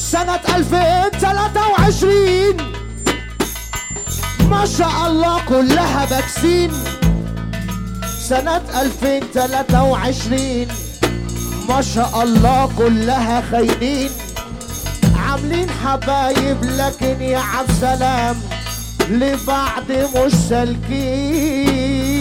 سنة 2023 ما شاء الله كلها باكسين. سنة 2023 ما شاء الله كلها خاينين، عاملين حبايب لكن يا عبد سلام لبعض مش سالكين.